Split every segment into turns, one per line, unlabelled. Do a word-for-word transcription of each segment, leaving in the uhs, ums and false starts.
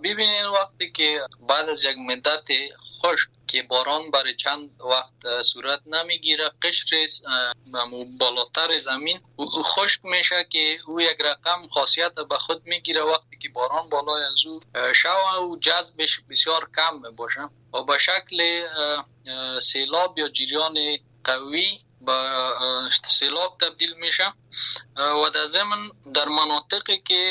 ببینین وقتی که بعد از یک مدت خشک که باران برای چند وقت صورت نمیگیره، قشر بالاتر زمین خشک میشه که او یک رقم خاصیت به خود میگیره. وقتی که باران بالای از او شوه و جذبش بسیار کم باشه و به شکل سیلاب یا جریان قوی با سیلاب تبدیل میشه و در ضمن در مناطقی که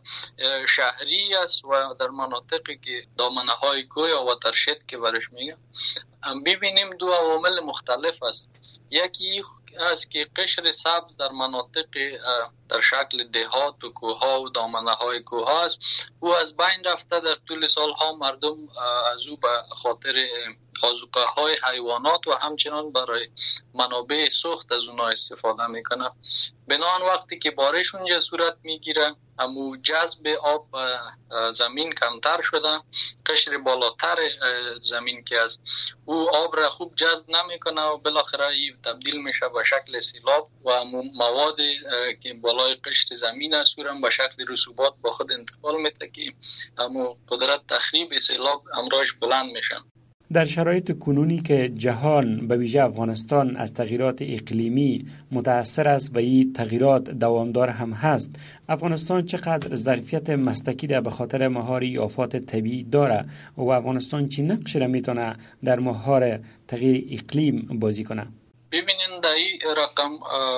شهری است و در مناطقی که دامنه های کوه یا واترشد که برش میگه، ببینیم دو عوامل مختلف است. یکی است که قشر سبز در مناطق در شکل دهات و کوه ها و دامنه های کوه ها است، او از بین رفته. در طول سال ها مردم از او به خاطر آذوقه های حیوانات و همچنان برای منابع سوخت از اونها استفاده میکنه. بنابراین وقتی که بارش اونجا صورت میگیره، امو جذب آب زمین کمتر شده، قشر بالاتر زمین که از او آب را خوب جذب نمیکنه و بالاخره این تبدیل میشه به شکل سیلاب و امو مواد که بالای قشر زمین است او را به شکل رسوبات با خود انتقال میده که امو قدرت تخریب سیلاب امراش بلند میشن.
در شرایط کنونی که جهان به ویژه افغانستان از تغییرات اقلیمی متأثر است و این تغییرات دوامدار هم هست، افغانستان چقدر ظرفیت مسلکی را به خاطر مهار آفات طبیعی داره و افغانستان چه نقشی را میتونه در مهار تغییر اقلیم بازی کنه؟
ببینین در این رقم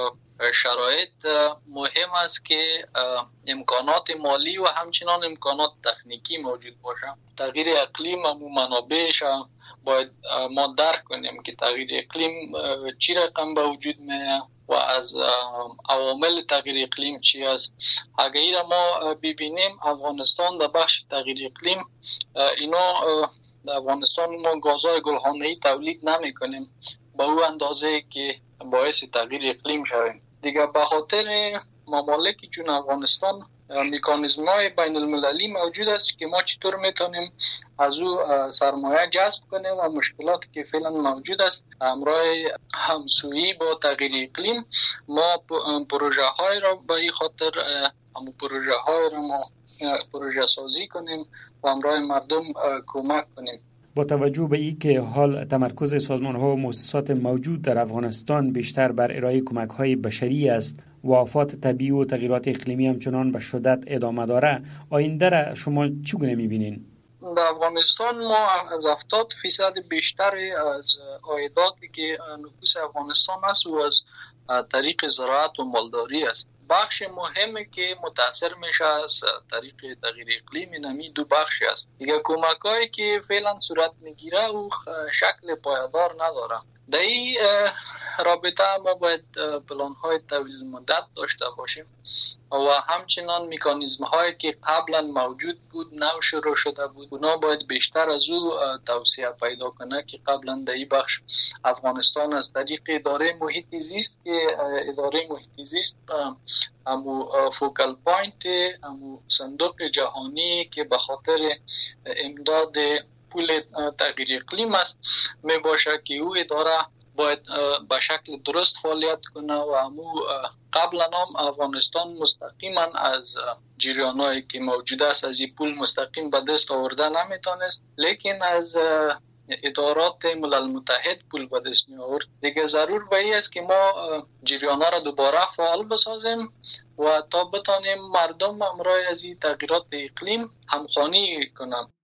شرایط مهم است که امکانات مالی و همچنان امکانات تکنیکی موجود باشه. تغییر اقلیم و منابعش باید ما درک کنیم که تغییر اقلیم چی رقم به وجود میه و از عوامل تغییر اقلیم چی است. اگر این ما ببینیم، افغانستان در بخش تغییر اقلیم اینا در افغانستان ما گازهای گلخانه‌ای تولید نمی کنیم به او اندازه که باعث تغییر اقلیم شویم. دیگه به خاطر ممالکی چون افغانستان مکانیزم های بین المللی موجود است که ما چطور میتونیم از او سرمایه جذب کنیم و مشکلاتی که فعلا موجود است همراه همسویی با تغییر اقلیم ما پروژه های را به این خاطر همون پروژه های را ما پروژه سازی کنیم و همراه مردم کمک کنیم.
با توجه به این که حال تمرکز سازمان ها و مؤسسات موجود در افغانستان بیشتر بر ارائه کمک های بشری است و آفات طبیعی و تغییرات اقلیمی همچنان به شدت ادامه داره، آینده را شما چگونه می‌بینید؟
در افغانستان ما از هفتاد فیصد بیشتر از عایداتی که نفوس افغانستان است و از طریق زراعت و مالداری است. بخش مهمی که متاثر میشه از طریق تغییر اقلیم نمی دو بخش است. دیگه کمکایی که فعلا صورت میگیره و شکل پایدار نداره. در این رابطه ما باید پلان های طویل مدت داشته باشیم و همچنان مکانیزم هایی که قبلا موجود بود نو شروع شده بود اونا باید بیشتر از او توسعه پیدا کنه که قبلا در این بخش افغانستان از طریق اداره محیط زیست که اداره محیط زیست امو فوکال پوینت امو صندوق جهانی که به خاطر امداد پول تغییر اقلیم است می باشه که او اداره باید به شکل درست فعالیت کنه و امو قبلا هم افغانستان مستقیما از جریانایی که موجود است از این پول مستقیم به دست آورده نمیتونست، لیکن از ادارات ملل متحد پول به دست می آورد. دیگه ضرور به این است که ما جریانا را دوباره فعال بسازیم و تا بتانیم مردم همراه از این تغییرات اقلیم همخوانی کنند.